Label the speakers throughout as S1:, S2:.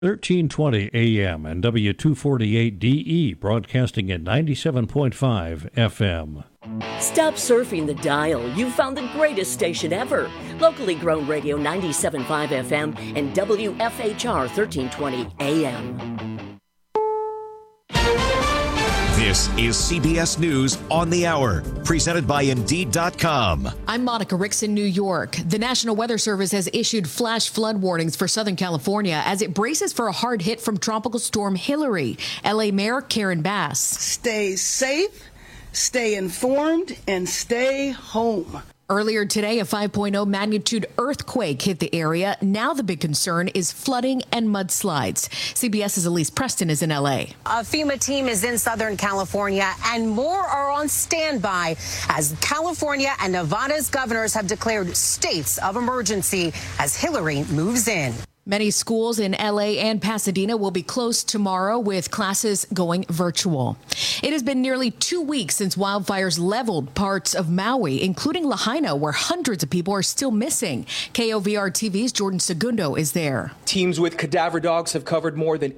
S1: 1320 AM and W248DE, broadcasting at 97.5 FM.
S2: Stop surfing the dial. You've found the greatest station ever. Locally grown radio 97.5 FM and WFHR 1320 AM.
S3: This is CBS News on the Hour, presented by Indeed.com.
S4: I'm Monica Ricks in New York. The National Weather Service has issued flash flood warnings for Southern California as it braces for a hard hit from Tropical Storm Hilary. LA Mayor Karen Bass.
S5: Stay safe, stay informed, and stay home.
S4: Earlier today, a 5.0 magnitude earthquake hit the area. Now the big concern is flooding and mudslides. CBS's Elise Preston is in L.A.
S6: A FEMA team is in Southern California, and more are on standby as California and Nevada's governors have declared states of emergency as Hilary moves in.
S4: Many schools in L.A. and Pasadena will be closed tomorrow with classes going virtual. It has been nearly 2 weeks since wildfires leveled parts of Maui, including Lahaina, where hundreds of people are still missing. KOVR TV's Jordan Segundo is there.
S7: Teams with cadaver dogs have covered more than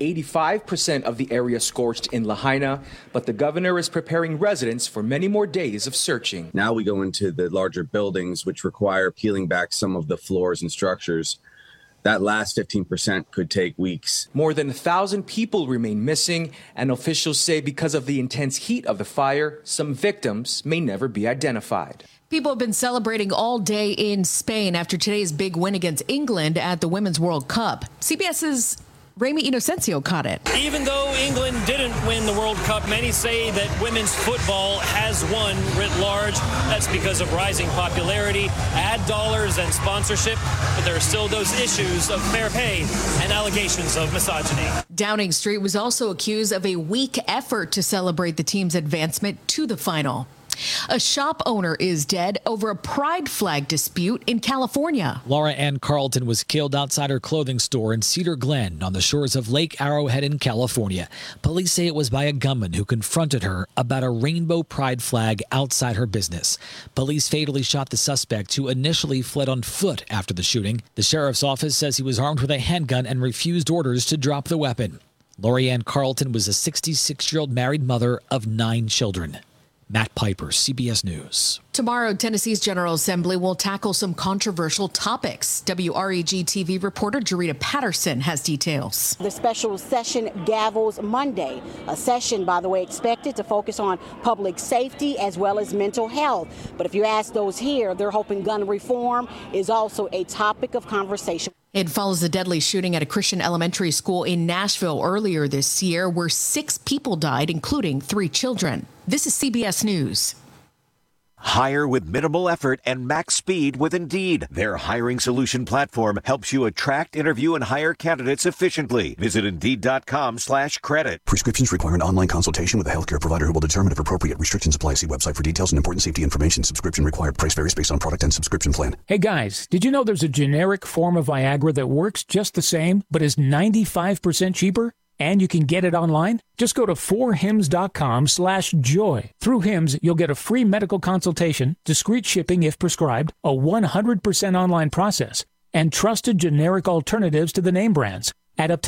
S7: 85% of the area scorched in Lahaina, but the governor is preparing residents for many more days of searching.
S8: Now we go into the larger buildings, which require peeling back some of the floors and structures. That last 15% could take weeks.
S7: More than 1,000 people remain missing, and officials say because of the intense heat of the fire, some victims may never be identified.
S4: People have been celebrating all day in Spain after today's big win against England at the Women's World Cup. CBS's Ramy Inocencio caught it.
S9: Even though England didn't win the World Cup, many say that women's football has won writ large. That's because of rising popularity, ad dollars, and sponsorship. But there are still those issues of fair pay and allegations of misogyny.
S4: Downing Street was also accused of a weak effort to celebrate the team's advancement to the final. A shop owner is dead over a pride flag dispute in California.
S10: Laura Ann Carlton was killed outside her clothing store in Cedar Glen on the shores of Lake Arrowhead in California. Police say it was by a gunman who confronted her about a rainbow pride flag outside her business. Police fatally shot the suspect, who initially fled on foot after the shooting. The sheriff's office says he was armed with a handgun and refused orders to drop the weapon. Lori Ann Carlton was a 66-year-old married mother of 9 children. Matt Piper, CBS News.
S4: Tomorrow, Tennessee's General Assembly will tackle some controversial topics. WREG TV reporter Jarita Patterson has details.
S11: The special session gavels Monday. A session, by the way, expected to focus on public safety as well as mental health. But if you ask those here, they're hoping gun reform is also a topic of conversation.
S4: It follows the deadly shooting at a Christian elementary school in Nashville earlier this year, where 6 people died, including 3 children. This is CBS News.
S3: Hire with minimal effort and max speed with Indeed. Their hiring solution platform helps you attract, interview, and hire candidates efficiently. Visit Indeed.com/credit.
S12: Prescriptions require an online consultation with a healthcare provider who will determine if appropriate. Restrictions apply. See website for details and important safety information. Subscription required. Price varies based on product and subscription plan.
S13: Hey guys, did you know there's a generic form of Viagra that works just the same, but is 95% cheaper? And you can get it online? Just go to 4hims.com/joy. Through Hims, you'll get a free medical consultation, discreet shipping if prescribed, a 100% online process, and trusted generic alternatives to the name brands at up to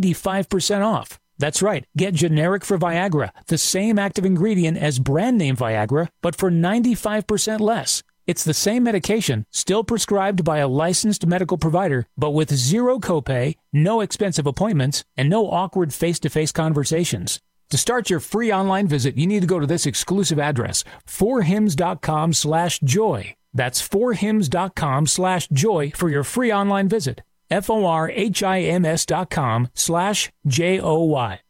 S13: 95% off. That's right. Get generic for Viagra, the same active ingredient as brand name Viagra, but for 95% less. It's the same medication, still prescribed by a licensed medical provider, but with zero copay, no expensive appointments, and no awkward face-to-face conversations. To start your free online visit, you need to go to this exclusive address, 4hims.com/joy. That's 4hims.com/joy for your free online visit. FORHIMS.com/JOY.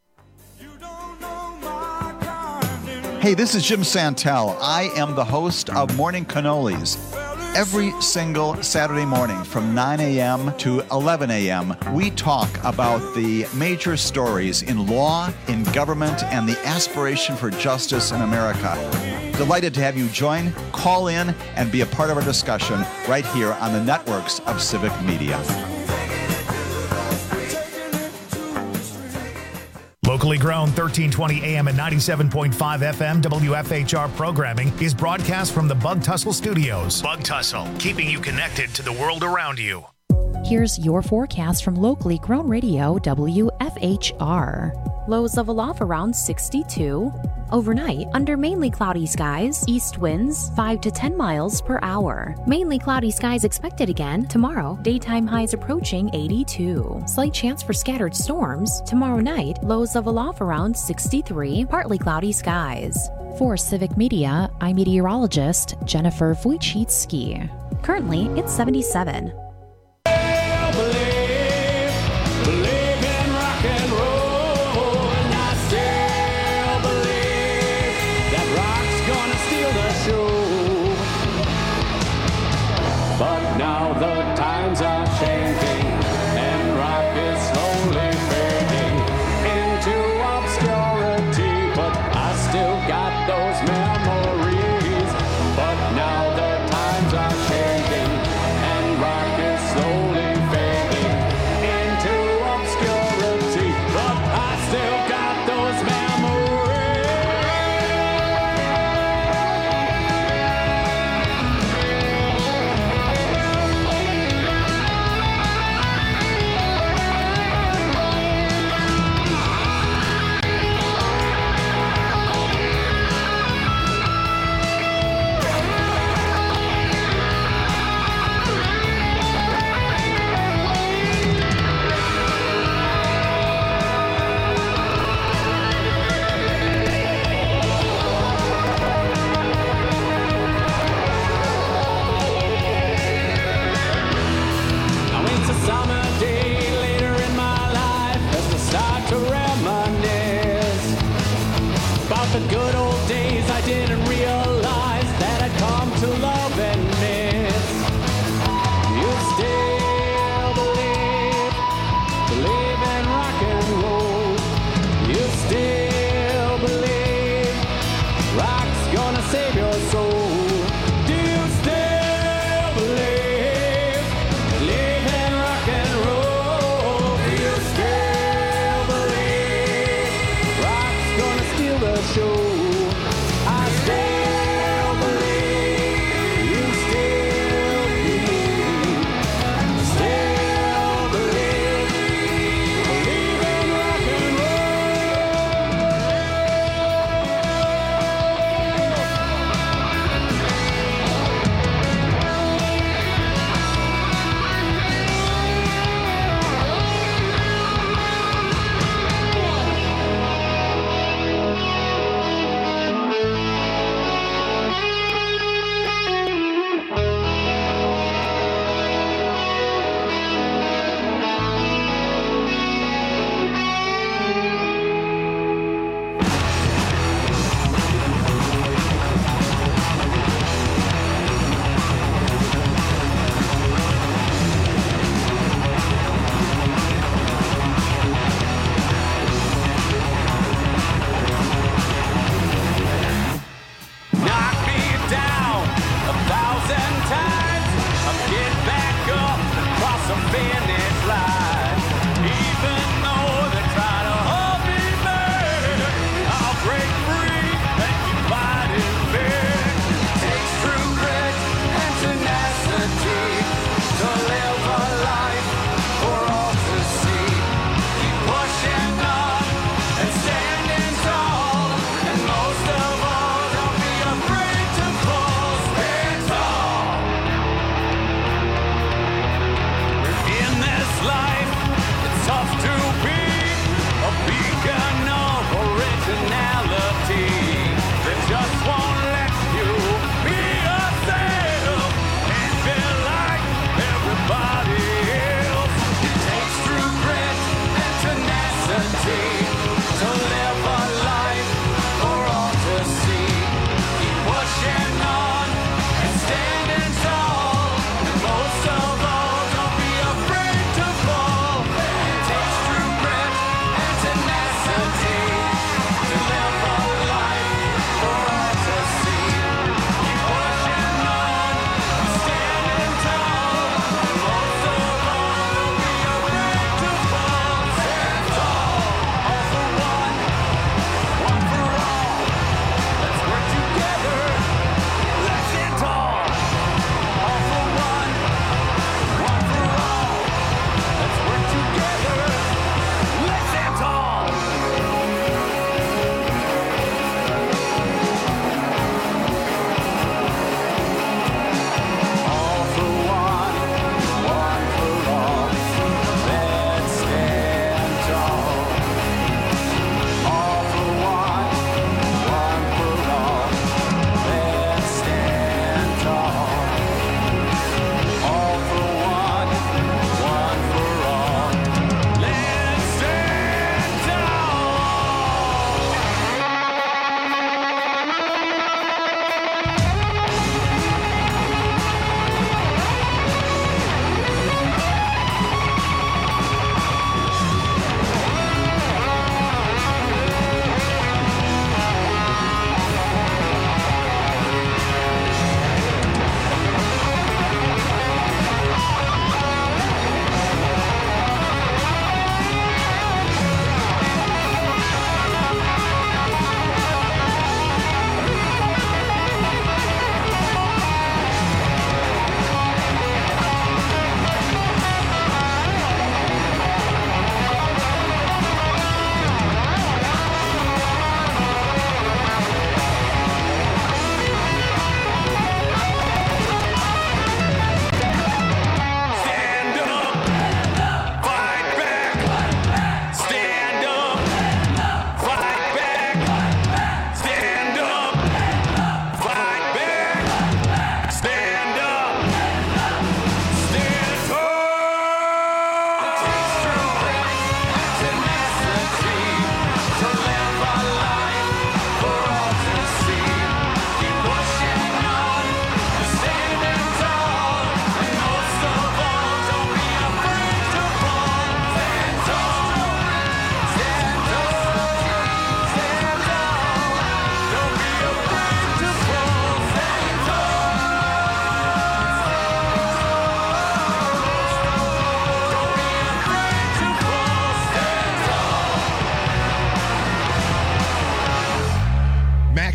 S14: Hey, this is Jim Santel. I am the host of Morning Cannolis. Every single Saturday morning from 9 a.m. to 11 a.m., we talk about the major stories in law, in government, and the aspiration for justice in America. Delighted to have you join, call in, and be a part of our discussion right here on the networks of Civic Media.
S15: Locally grown 1320 AM and 97.5 FM WFHR programming is broadcast from the Bug Tussle Studios. Bug Tussle, keeping you connected to the world around you.
S16: Here's your forecast from locally grown radio WFHR. Lows level off around 62. Overnight, under mainly cloudy skies, east winds 5 to 10 miles per hour. Mainly cloudy skies expected again tomorrow. Daytime highs approaching 82. Slight chance for scattered storms. Tomorrow night, lows level off around 63. Partly cloudy skies. For Civic Media, I'm meteorologist Jennifer Wojcicki. Currently, it's 77.
S17: But now the times are changing, and rock is slowly fading into obscurity. But I still got those memories. But now the times are changing, and rock is slowly fading into obscurity. But I still got those memories. Summer day later in my life as I start to reminisce about the good old days I didn't realize that I'd come to love and miss. You still believe in rock and roll. You still believe rock's gonna save your soul. Do you still believe in rock and roll? Do you still believe rock's gonna steal the show? I still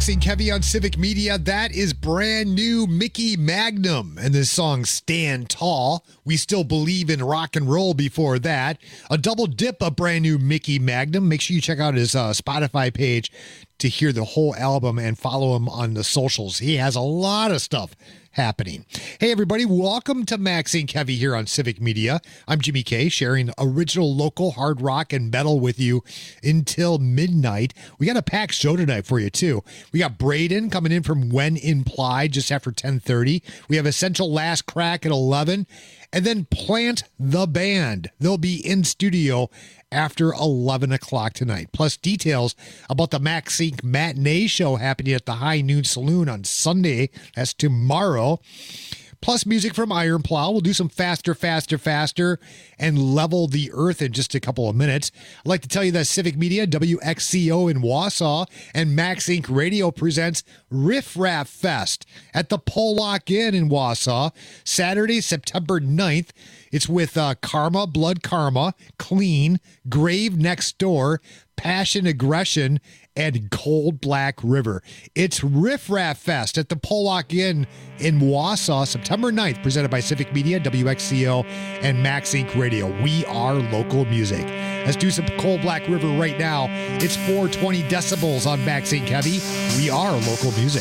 S18: Max and Kevy on Civic Media. That is brand new Mickey Magnum and this song Stand Tall. We Still Believe in Rock and Roll before that. A double dip of brand new Mickey Magnum. Make sure you check out his Spotify page to hear the whole album and follow him on the socials. He has a lot of stuff happening. Hey, everybody, welcome to Max and Kevy here on Civic Media. I'm Jimmy K, sharing original local hard rock and metal with you until midnight. We got a packed show tonight for you, too. We got Braden coming in from When Implied just after 10:30. We have Essential Last Crack at 11. And then Plant the Band. They'll be in studio after 11 o'clock tonight. Plus details about the Max Inc. Matinee Show happening at the High Noon Saloon on Sunday. That's tomorrow. Plus music from Iron Plow. We'll do some Faster, and Level the Earth in just a couple of minutes. I'd like to tell you that Civic Media, WXCO in Wausau, and Max Inc. Radio presents Riff Raff Fest at the Pollock Inn in Wausau, Saturday, September 9th. It's with Karma, Blood Karma, Clean, Grave Next Door, Passion Aggression, and Cold Black River. It's Riff Raff Fest at the Pollock Inn in Wausau, September 9th, presented by Civic Media, WXCO, and Max Inc. Radio. We are local music. Let's do some Cold Black River right now. It's 420 decibels on Max Inc. Heavy. We are local music.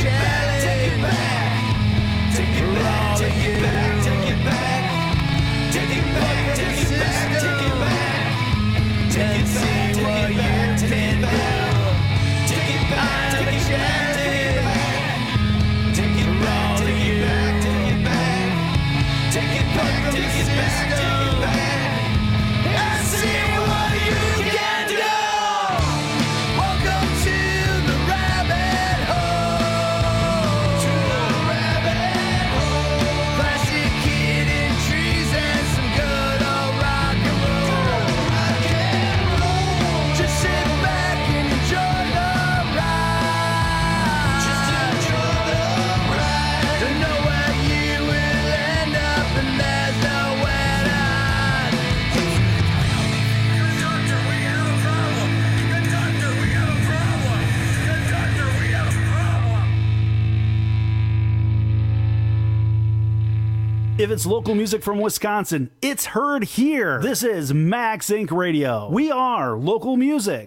S19: If it's local music from Wisconsin, it's heard here. This is Max Inc. Radio. We are local music.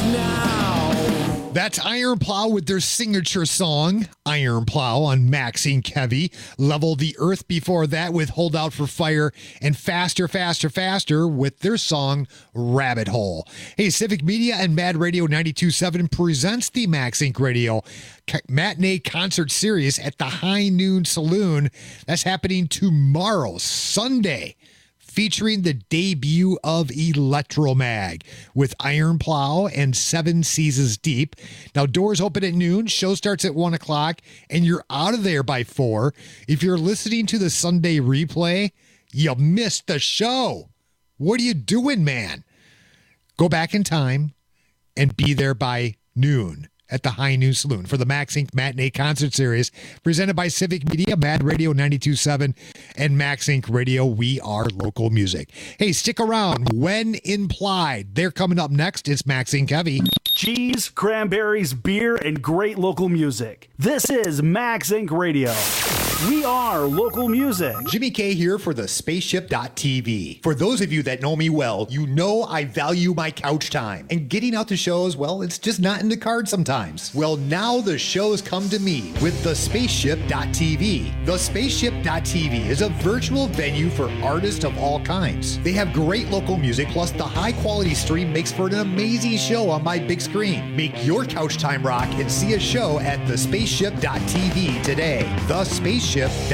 S9: now.
S18: That's Iron Plow with their signature song, Iron Plow, on Maxine Kevy. Level the Earth before that with Hold Out for Fire, and Faster, Faster, Faster with their song, Rabbit Hole. Hey, Civic Media and Mad Radio 92.7 presents the Max Inc. Radio Matinee Concert Series at the High Noon Saloon. That's happening tomorrow, Sunday, featuring the debut of Electromag with Iron Plow and Seven Seasons Deep. Now, doors open at noon, show starts at 1 o'clock, and you're out of there by 4. If you're listening to the Sunday replay, you missed the show. What are you doing, man? Go back in time and be there by noon at the High Noon Saloon for the Max Inc. Matinee Concert Series, presented by Civic Media, Mad Radio 92.7, and Max Inc. Radio. We are local music. Hey, stick around. When Implied, they're coming up next. It's Maxine Kevy.
S19: Cheese, cranberries, beer, and great local music. This is Max Inc. Radio. We are local music.
S18: Jimmy K here for the Spaceship.tv. For those of you that know me well, you know I value my couch time. And getting out to shows, well, it's just not in the cards sometimes. Well, now the shows come to me with the Spaceship.tv. The Spaceship.tv is a virtual venue for artists of all kinds. They have great local music, plus the high quality stream makes for an amazing show on my big screen. Make your couch time rock and see a show at the Spaceship.tv today. The Spaceship.tv.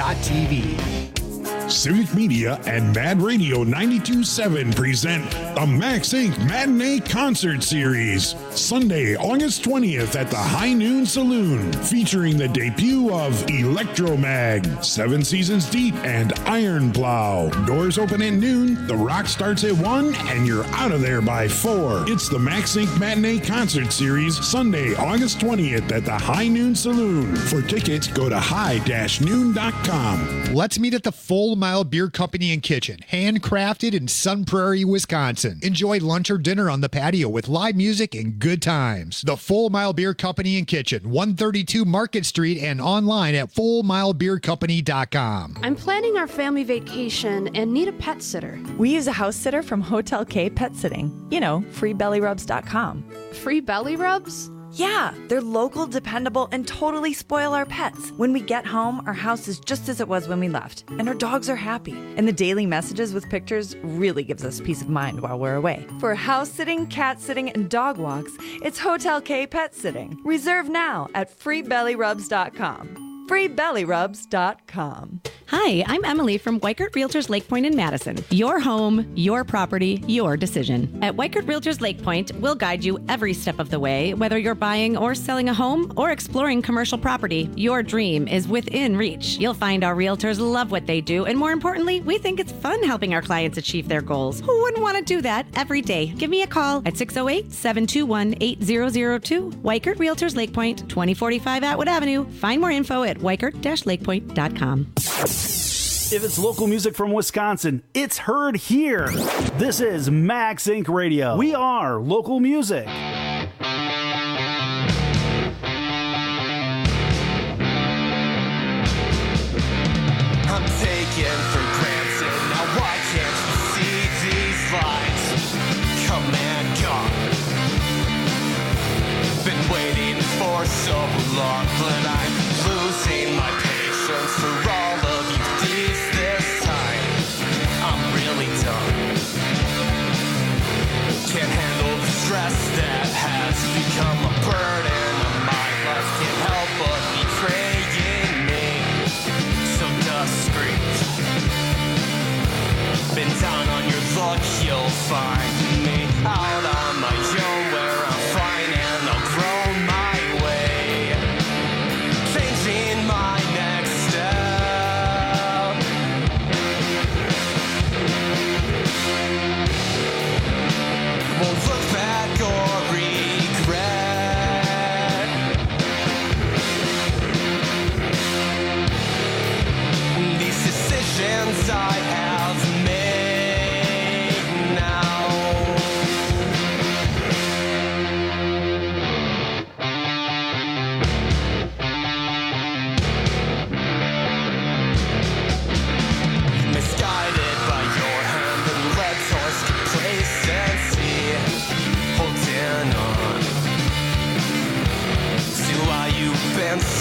S20: Civic Media and Mad Radio 92.7 present the Max Inc. Matinee Concert Series, Sunday, August 20th at the High Noon Saloon, featuring the debut of Electromag, Seven Seasons Deep, and Iron Plow. Doors open at noon, the rock starts at 1, and you're out of there by 4. It's the Max Inc. Matinee Concert Series, Sunday, August 20th at the High Noon Saloon. For tickets, go to high-noon.com.
S18: Let's meet at the Full Mile Beer Company and Kitchen, handcrafted in Sun Prairie, Wisconsin. Enjoy lunch or dinner on the patio with live music and good times. The Full Mile Beer Company and Kitchen, 132 Market Street, and online at fullmilebeercompany.com.
S21: I'm planning our family vacation and need a pet sitter.
S22: We use a house sitter from Hotel K Pet Sitting. You know, freebellyrubs.com.
S21: Free belly rubs?
S22: Yeah, they're local, dependable, and totally spoil our pets. When we get home, our house is just as it was when we left, and our dogs are happy. And the daily messages with pictures really gives us peace of mind while we're away. For house sitting, cat sitting, and dog walks, it's Hotel K Pet Sitting. Reserve now at freebellyrubs.com. freebellyrubs.com.
S23: Hi, I'm Emily from Weikert Realtors Lake Point in Madison. Your home, your property, your decision. At Weikert Realtors Lake Point, we'll guide you every step of the way, whether you're buying or selling a home or exploring commercial property. Your dream is within reach. You'll find our realtors love what they do, and more importantly, we think it's fun helping our clients achieve their goals. Who wouldn't want to do that every day? Give me a call at 608-721-8002. Weikert Realtors Lake Point, 2045 Atwood Avenue. Find more info at weikert-lakepoint.com.
S19: If it's local music from Wisconsin, it's heard here. This is Max Inc. Radio. We are local music.
S24: I'm taken for granted. Now why can't you see these lights? Come and gone. Been waiting for so long, but I'm losing my patience for all of you thieves this time. I'm really done. Can't handle the stress that has become a burden on my life. Can't help but betraying me. So discreet. Been down on your luck, you'll find me out on my own where I'm fine and I'll grow my way. Changing my next step.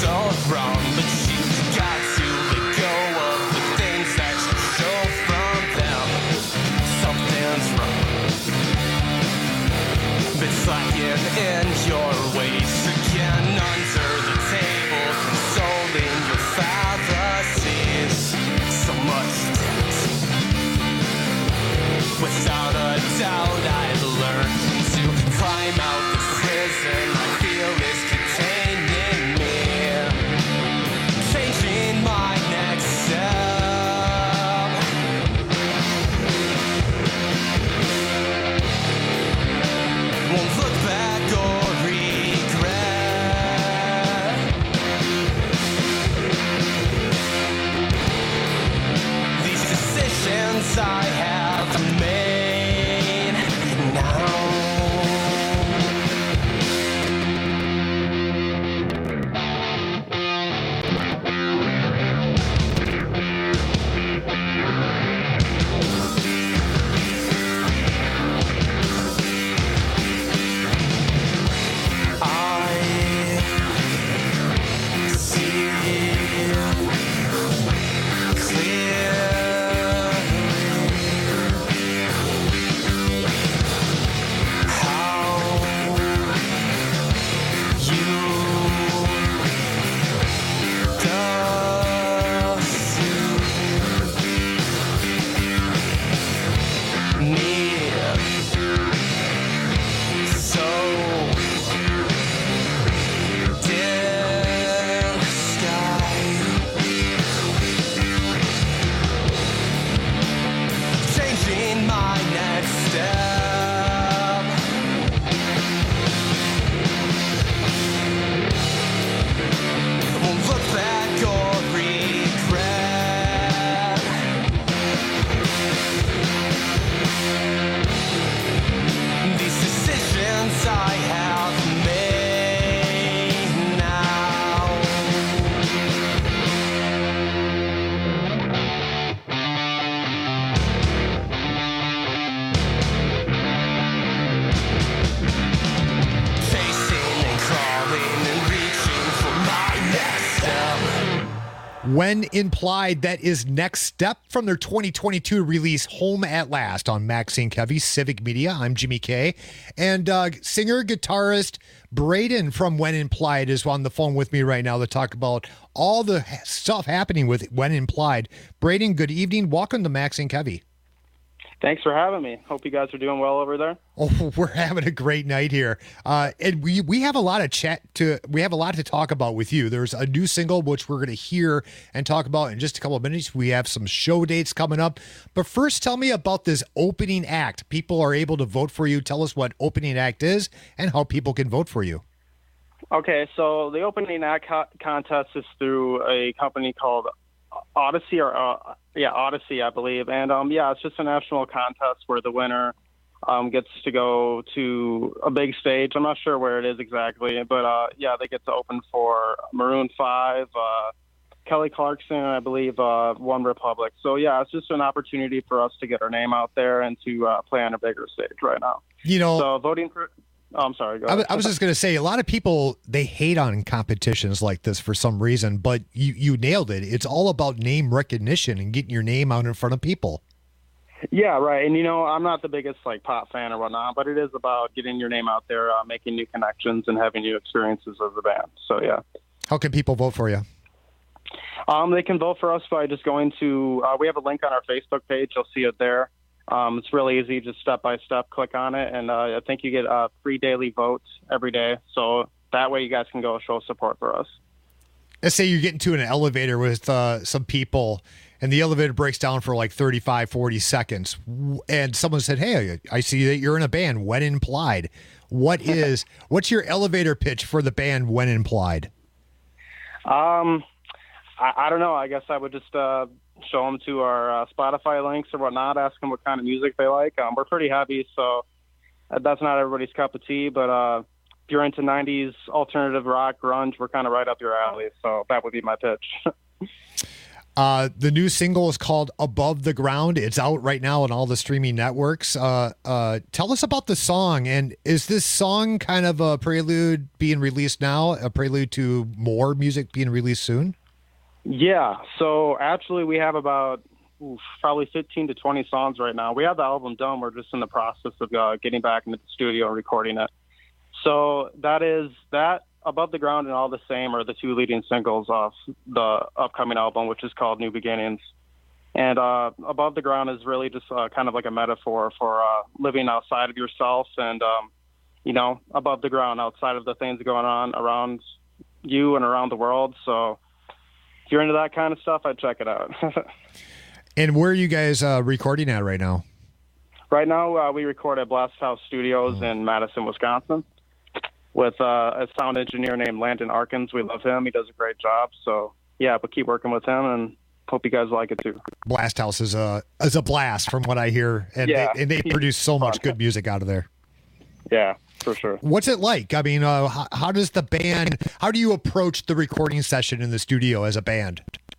S24: so wrong, but you've got to let go of the things that you show from them. Something's wrong. It's lacking in your ways again, under the table, consoling your fallacies. So much debt. Without a doubt, I've learned to climb out this prison I feel is containing me. Changing my next step. Won't look back or regret. These decisions I have made now. Changing my next step. Won't look back or regret. These decisions I have made now. Chasing and crawling and reaching for my next step.
S18: When Implied, that is Next Step from their 2022 release Home at Last on Max Inc. Heavy Civic Media. I'm Jimmy K. And singer, guitarist Braden from When Implied is on the phone with me right now to talk about all the stuff happening with When Implied. Braden, good evening. Welcome to Max Inc. Heavy.
S1: Thanks for having me. Hope you guys are doing well over there.
S18: Oh, we're having a great night here. And we have a lot of we have a lot to talk about with you. There's a new single, which we're going to hear and talk about in just a couple of minutes. We have some show dates coming up. But first, tell me about this opening act. People are able to vote for you. Tell us what opening act is and how people can vote for you.
S1: Okay, so the opening act contest is through a company called Odyssey, Odyssey, I believe. And it's just a national contest where the winner gets to go to a big stage. I'm not sure where it is exactly, but they get to open for Maroon 5, Kelly Clarkson, and I believe One Republic. So it's just an opportunity for us to get our name out there and to play on a bigger stage right now. So voting for. Oh, I'm sorry. Go ahead.
S18: I was just going to say, a lot of people, they hate on competitions like this for some reason, but you nailed it. It's all about name recognition and getting your name out in front of people.
S1: Yeah, right. And, I'm not the biggest pop fan or whatnot, but it is about getting your name out there, making new connections and having new experiences as a band. So, yeah.
S18: How can people vote for you?
S1: They can vote for us by just going to, we have a link on our Facebook page. You'll see it there. It's really easy, just step by step, click on it. And I think you get free daily votes every day. So that way you guys can go show support for us.
S18: Let's say you get into an elevator with some people and the elevator breaks down for 35, 40 seconds. And someone said, "Hey, I see that you're in a band, When Implied." What's your elevator pitch for the band When Implied?
S1: I don't know. I guess I would just show them to our Spotify links or whatnot, ask them what kind of music they like. We're pretty heavy, so that's not everybody's cup of tea, but if you're into 90s alternative rock, grunge, we're kind of right up your alley, so that would be my pitch.
S18: The new single is called Above the Ground. It's out right now on all the streaming networks. Tell us about the song. And is this song kind of a prelude being released now, a prelude to more music being released soon?
S1: Yeah. So actually we have about probably 15 to 20 songs right now. We have the album done. We're just in the process of getting back into the studio and recording it. So that Above the Ground and All the Same are the two leading singles off the upcoming album, which is called New Beginnings. And Above the Ground is really just kind of like a metaphor for living outside of yourself and, above the ground, outside of the things going on around you and around the world. So if you're into that kind of stuff, I'd check it out.
S18: And where are you guys recording at right now?
S1: Right now, we record at Blast House Studios in Madison, Wisconsin, with a sound engineer named Landon Arkins. We love him. He does a great job. So, yeah, but keep working with him, and hope you guys like it, too.
S18: Blast House is a blast from what I hear, and they produce so much good music out of there.
S1: Yeah, for sure.
S18: What's it like? I mean, how do you approach the recording session in the studio as a band?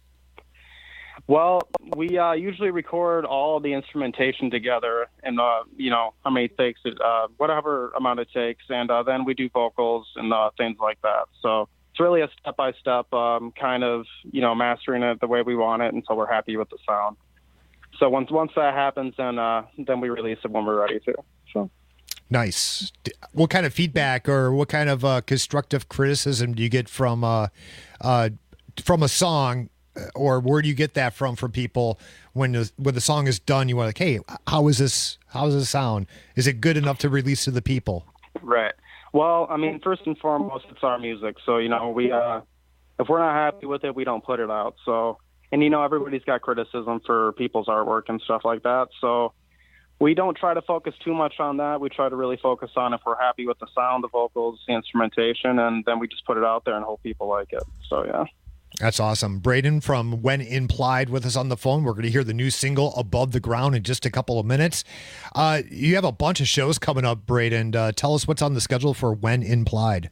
S1: Well, we usually record all the instrumentation together and, how many takes it, whatever amount it takes. And then we do vocals and things like that. So it's really a step-by-step kind of, mastering it the way we want it until we're happy with the sound. So once that happens, then we release it when we're ready to. So.
S18: Nice. What kind of feedback or what kind of constructive criticism do you get from a song? Or where do you get that from people when the song is done? You want like, hey, how does this sound? Is it good enough to release to the people?
S1: Right. Well, I mean, first and foremost, it's our music. So, we if we're not happy with it, we don't put it out. So, and everybody's got criticism for people's artwork and stuff like that. So we don't try to focus too much on that. We try to really focus on if we're happy with the sound, the vocals, the instrumentation, and then we just put it out there and hope people like it. So, yeah.
S18: That's awesome. Braden from When Implied with us on the phone. We're going to hear the new single Above the Ground in just a couple of minutes. You have a bunch of shows coming up, Braden. Tell us what's on the schedule for When Implied.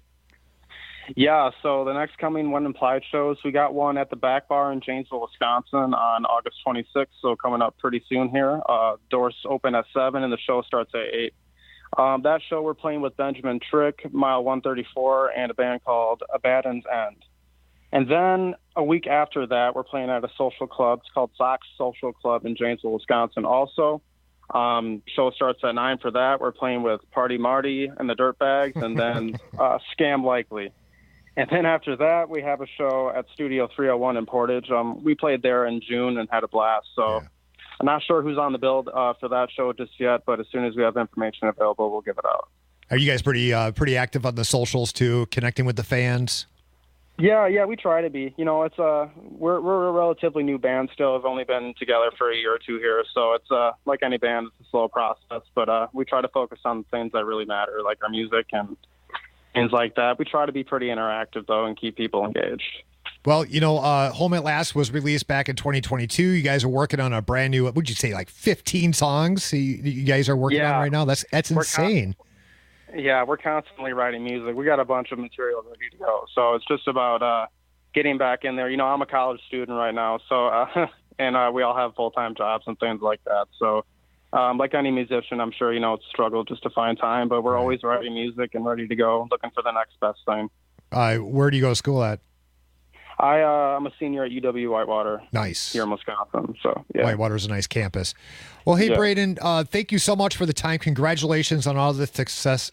S1: Yeah, so the next coming When Implied shows, we got one at the Back Bar in Janesville, Wisconsin on August 26th, so coming up pretty soon here. Doors open at 7 and the show starts at 8. That show we're playing with Benjamin Trick, Mile 134, and a band called Abaddon's End. And then a week after that, we're playing at a social club. It's called Sox Social Club in Janesville, Wisconsin. Also, show starts at 9 for that. We're playing with Party Marty and the Dirtbags, and then Scam Likely. And then after that, we have a show at Studio 301 in Portage. We played there in June and had a blast. So I'm not sure who's on the bill for that show just yet, but as soon as we have information available, we'll give it out.
S18: Are you guys pretty active on the socials too, connecting with the fans?
S1: Yeah, we try to be. It's we're a relatively new band still. We've only been together for a year or two here, so it's like any band, it's a slow process. But we try to focus on things that really matter, like our music and things like that. We try to be pretty interactive though and keep people engaged.
S18: Well, Home at Last was released back in 2022. You guys are working on a brand new, what would you say, like 15 songs you guys are working on right now? That's insane.
S1: We're constantly writing music. We got a bunch of material ready to go. So it's just about getting back in there. I'm a college student right now, so and we all have full-time jobs and things like that. So like any musician, I'm sure, it's a struggle just to find time, but we're always writing music and ready to go, looking for the next best thing.
S18: Where do you go to school at?
S1: I'm a senior at UW Whitewater.
S18: Nice.
S1: Here in Wisconsin. So, yeah.
S18: Whitewater's a nice campus. Well, hey, Braden, thank you so much for the time. Congratulations on all the success,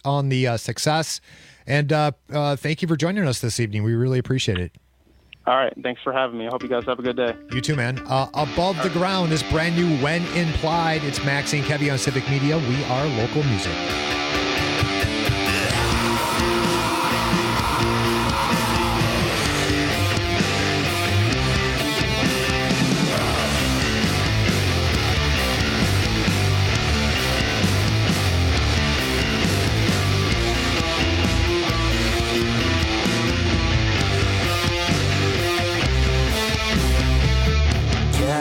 S18: and thank you for joining us this evening. We really appreciate it.
S1: All right. Thanks for having me. I hope you guys have a good day.
S18: You too, man. Above the Ground is brand new When Implied. It's Max and Kevy on Civic Media. We are local music.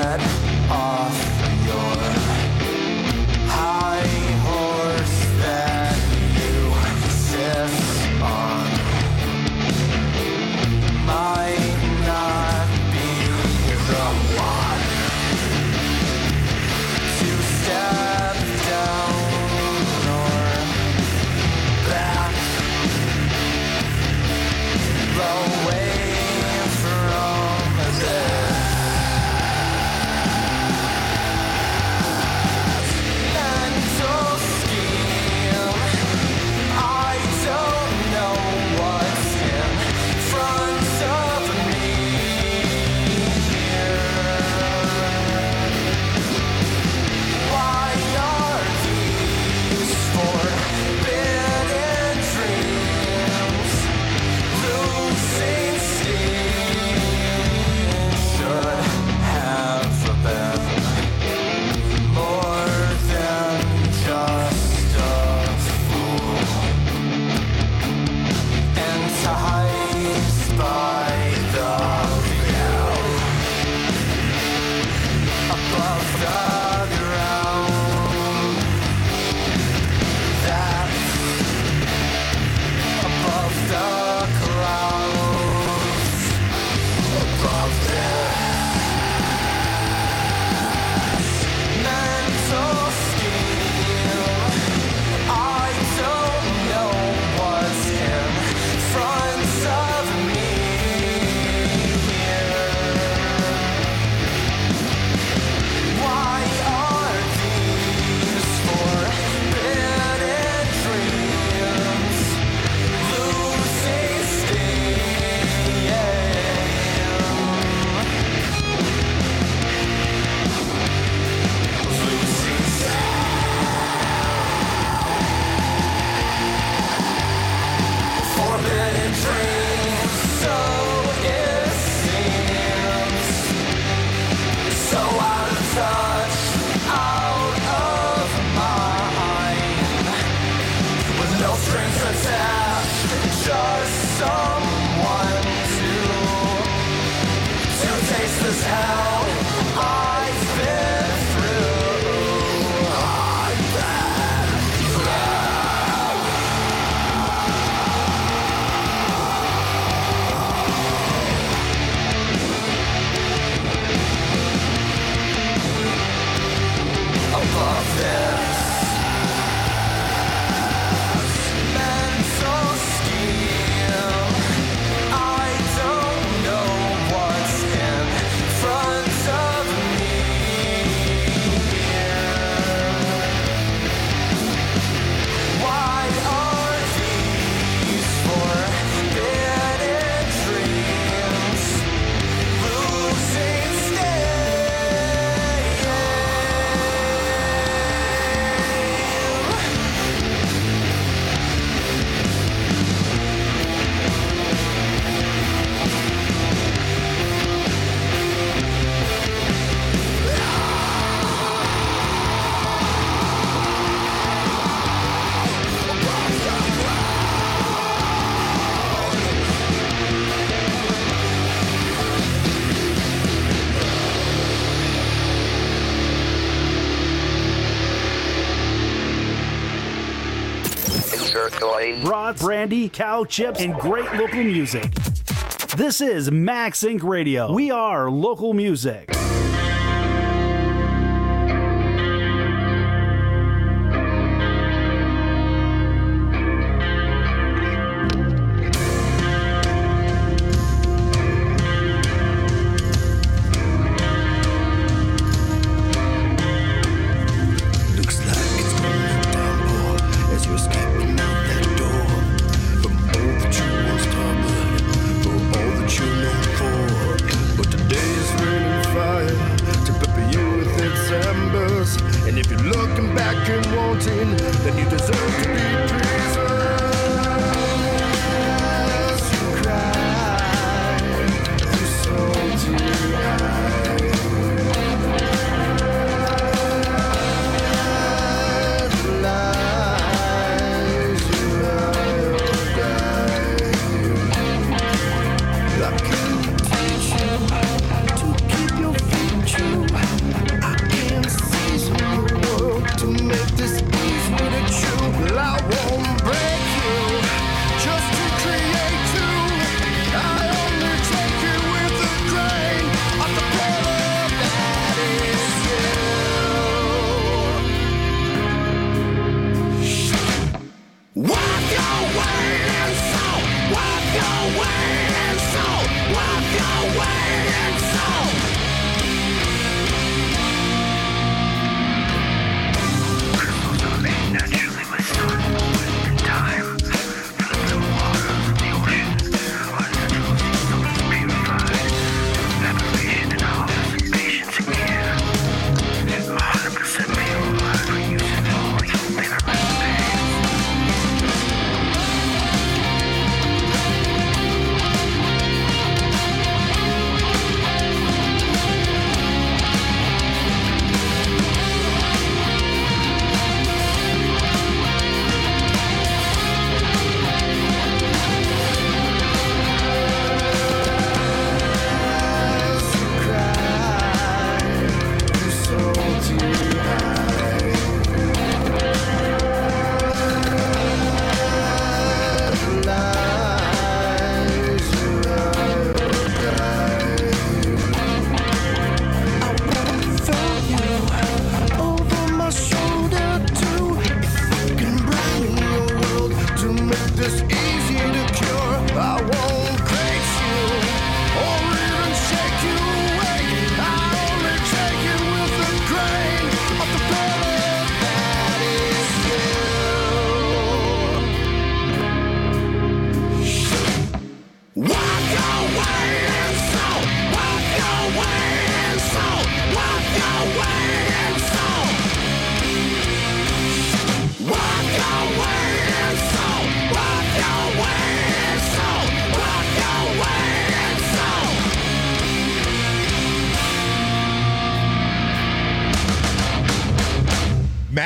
S24: Get off your high horse there. just someone to taste this hell I've been through. I've been above this mental scheme. I don't know what's in front of me. Why are these forbidden dreams losing
S19: Brats, brandy, cow chips, and great local music. This is Max Inc. Radio. We are local music.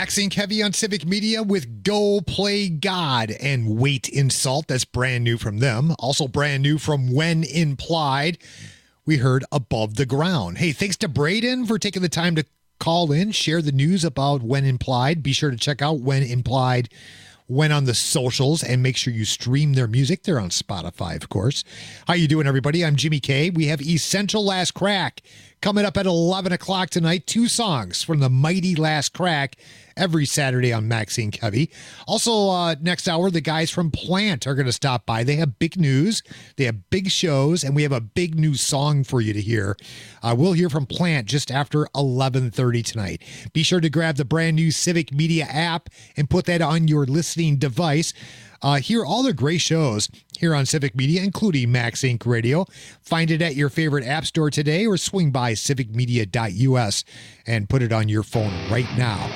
S18: Max Inc. Heavy on Civic Media with Go Play God and Wait in Salt. That's brand new from them. Also brand new from When Implied. We heard Above the Ground. Hey, thanks to Braden for taking the time to call in, share the news about When Implied. Be sure to check out When Implied when on the socials, and make sure you stream their music. They're on Spotify, of course. How you doing, everybody? I'm Jimmy K. We have Essential Last Crack coming up at 11 o'clock tonight. 2 songs from the mighty Last Crack every Saturday on Max Inc. Heavy. Also, next hour, the guys from Plant are going to stop by. They have big news, they have big shows, and we have a big new song for you to hear. We'll hear from Plant just after 11:30 tonight. Be sure to grab the brand new Civic Media app and put that on your listening device. Hear all their great shows here on Civic Media, including Max Inc. Radio. Find it at your favorite app store today or swing by civicmedia.us and put it on your phone right now.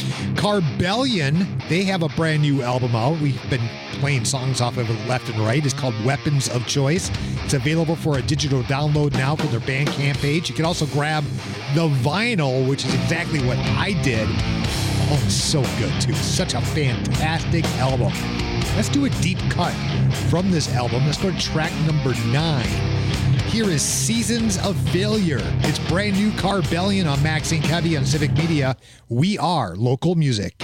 S18: Carbellion, they have a brand new album out. We've been playing songs off of it left and right. It's called Weapons of Choice. It's available for a digital download now from their Bandcamp page. You can also grab the vinyl, which is exactly what I did. Oh, it's so good, too. Such a fantastic album. Let's do a deep cut from this album. Let's go to track number 9. Here is Seasons of Failure. It's brand new Carbellion on Max Inc. Heavy on Civic Media. We are local music.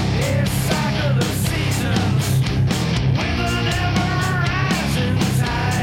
S24: Seasons with an ever-rising tide.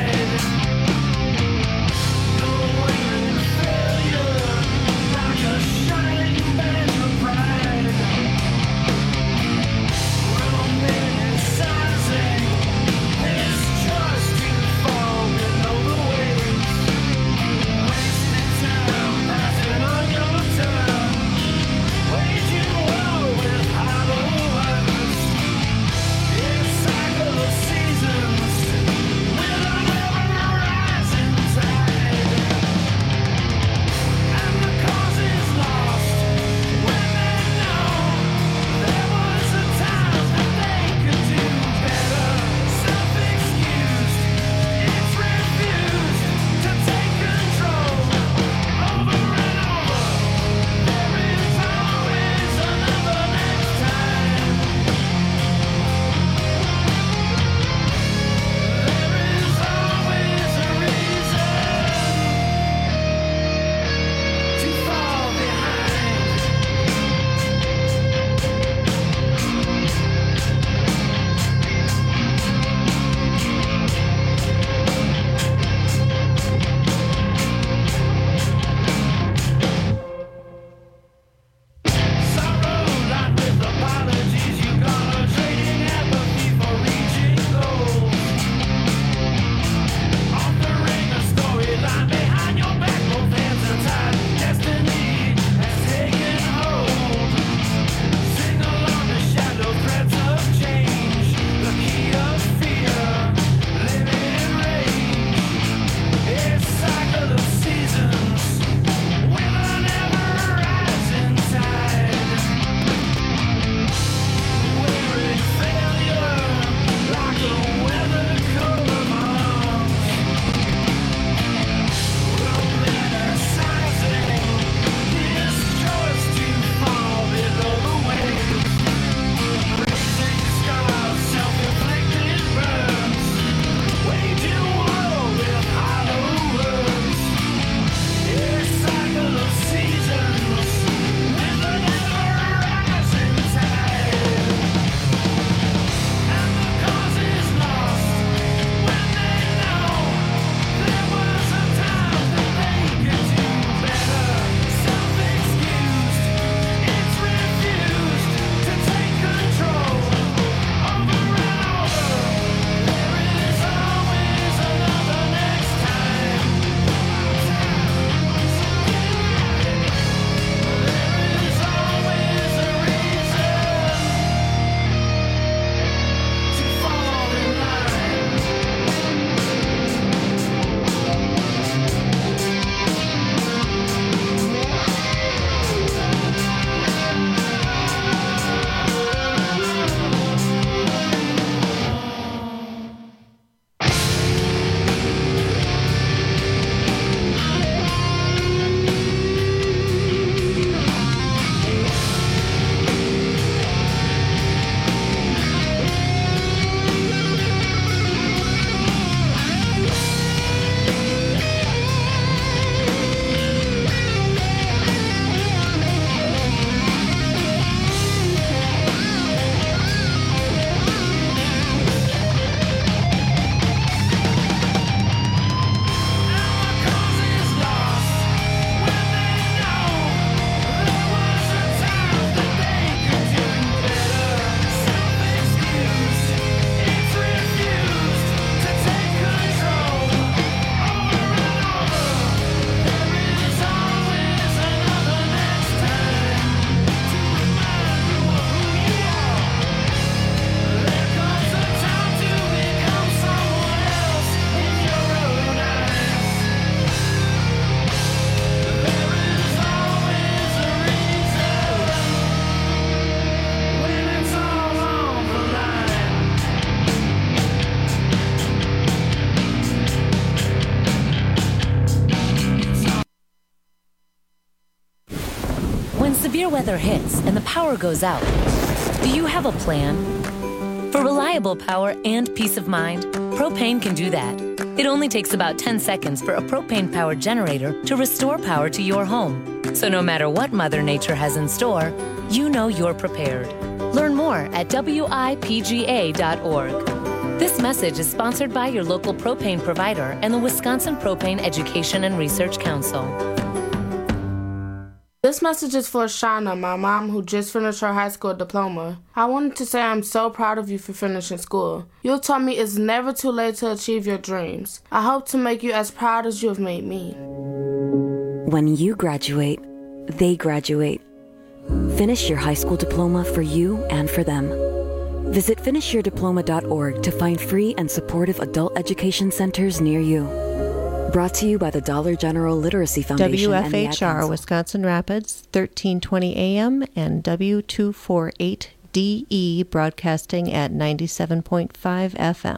S2: severe weather hits and the power goes out, do you have a plan? For reliable power and peace of mind, Propane can do that. It only takes about 10 seconds for a propane-powered generator to restore power to your home. So no matter what Mother Nature has in store, you know you're prepared. Learn more at WIPGA.org. This message is sponsored by your local propane provider and the Wisconsin Propane Education and Research Council.
S5: This message is for Shauna, my mom, who just finished her high school diploma. I wanted to say I'm so proud of you for finishing school. You taught me it's never too late to achieve your dreams. I hope to make you as proud as you have made me.
S6: When you graduate, they graduate. Finish your high school diploma for you and for them. Visit finishyourdiploma.org to find free and supportive adult education centers near you. Brought to you by the Dollar General Literacy Foundation.
S8: WFHR, Wisconsin Rapids, 1320 AM and W248DE, broadcasting at 97.5 FM.